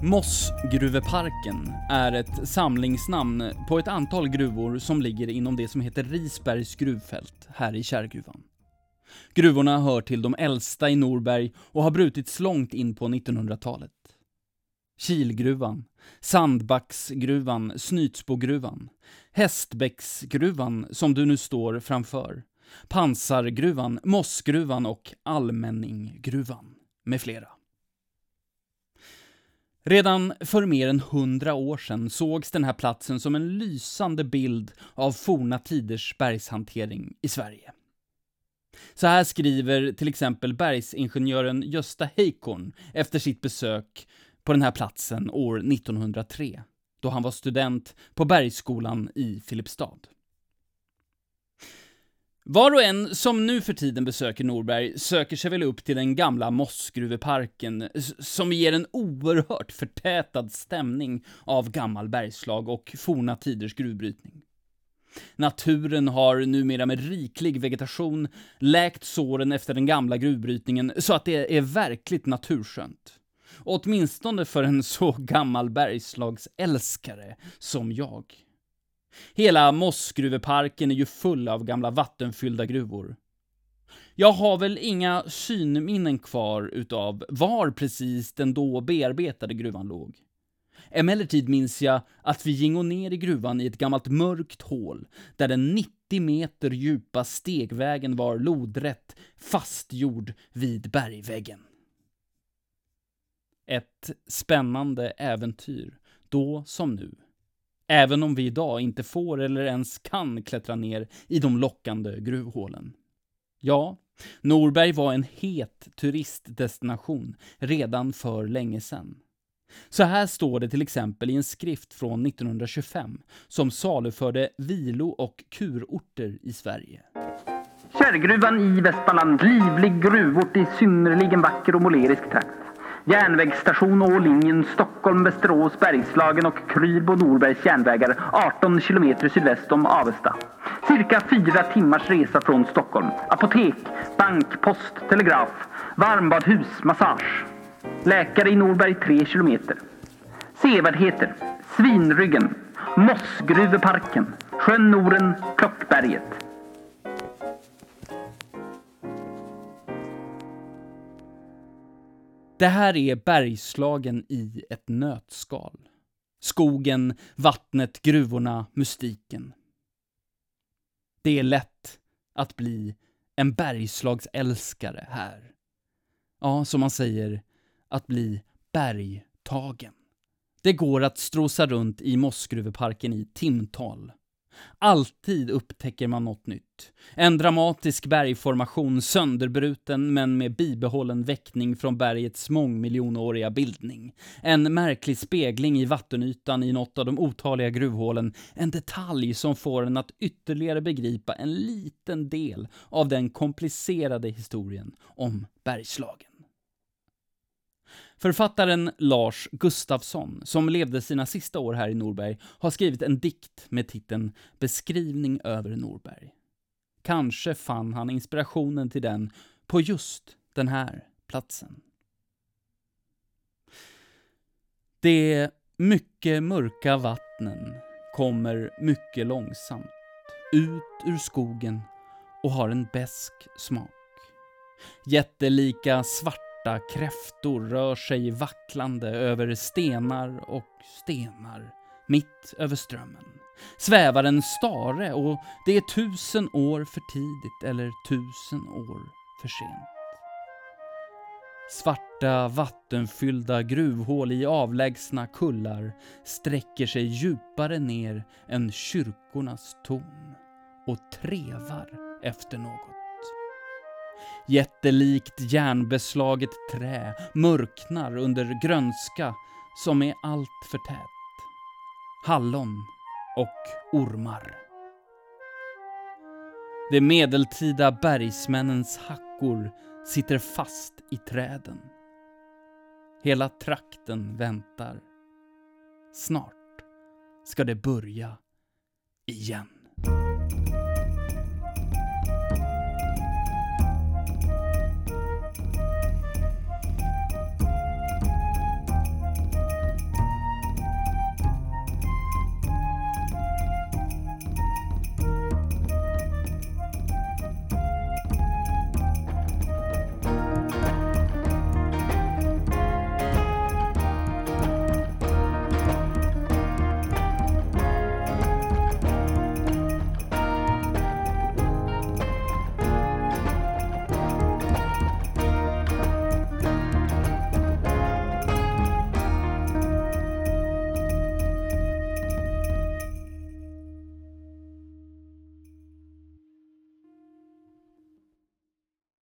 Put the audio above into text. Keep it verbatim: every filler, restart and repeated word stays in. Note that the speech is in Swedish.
Mossgruveparken är ett samlingsnamn på ett antal gruvor som ligger inom det som heter Risbergs gruvfält här i Kärrgruvan. Gruvorna hör till de äldsta i Norberg och har brutits långt in på nittonhundratalet. Kilgruvan, Sandbacksgruvan, Snytsbogruvan, Hästbäcksgruvan som du nu står framför, Pansargruvan, Mossgruvan och Allmänninggruvan med flera. Redan för mer än hundra år sedan sågs den här platsen som en lysande bild av forna tiders bergshantering i Sverige. Så här skriver till exempel bergsingenjören Gösta Heikorn efter sitt besök på den här platsen år nittonhundratre, då han var student på Bergsskolan i Filipstad. Var och en som nu för tiden besöker Norberg söker sig väl upp till den gamla Mossgruveparken som ger en oerhört förtätad stämning av gammal bergslag och forna tiders gruvbrytning. Naturen har numera med riklig vegetation läkt såren efter den gamla gruvbrytningen så att det är verkligt naturskönt. Åtminstone för en så gammal bergslagsälskare som jag. Hela Mossgruveparken är ju full av gamla vattenfyllda gruvor. Jag har väl inga synminnen kvar utav var precis den då bearbetade gruvan låg. Emellertid minns jag att vi gingo ner i gruvan i ett gammalt mörkt hål där den nittio meter djupa stegvägen var lodrätt fastgjord vid bergväggen. Ett spännande äventyr, då som nu. Även om vi idag inte får eller ens kan klättra ner i de lockande gruvhålen. Ja, Norberg var en het turistdestination redan för länge sedan. Så här står det till exempel i en skrift från nittonhundratjugofem som saluförde vilo- och kurorter i Sverige. Kärrgruvan i Västmanland, livlig gruvort i synnerligen vacker och målerisk trakt. Järnvägsstation och linjen Stockholm, Västerås, Bergslagen och Krylbo Norbergs järnvägar arton kilometer sydväst om Avesta. Cirka fyra timmars resa från Stockholm. Apotek, bank, post, telegraf, varmbadhus, massage. Läkare i Norberg tre kilometer. Sevärdheter, Svinryggen, Mossgruveparken, Sjön Noren, Klockberget. Det här är Bergslagen i ett nötskal. Skogen, vattnet, gruvorna, mystiken. Det är lätt att bli en bergslagsälskare här. Ja, som man säger, att bli bergtagen. Det går att strosa runt i Mossgruveparken i timtal. Alltid upptäcker man något nytt. En dramatisk bergformation, sönderbruten men med bibehållen väckning från bergets mångmiljonåriga bildning. En märklig spegling i vattenytan i något av de otaliga gruvhålen. En detalj som får en att ytterligare begripa en liten del av den komplicerade historien om Bergslagen. Författaren Lars Gustafsson, som levde sina sista år här i Norberg, har skrivit en dikt med titeln Beskrivning över Norberg. Kanske fann han inspirationen till den på just den här platsen. De mycket mörka vattnen kommer mycket långsamt ut ur skogen och har en besk smak. Jättelika svarta kräftor rör sig vacklande över stenar och stenar mitt över strömmen. Svävar en stare och det är tusen år för tidigt eller tusen år för sent. Svarta vattenfyllda gruvhål i avlägsna kullar sträcker sig djupare ner än kyrkornas torn och trevar efter något. Jättelikt järnbeslaget trä mörknar under grönska som är allt för tät. Hallon och ormar. De medeltida bergsmännens hackor sitter fast i träden. Hela trakten väntar. Snart ska det börja igen.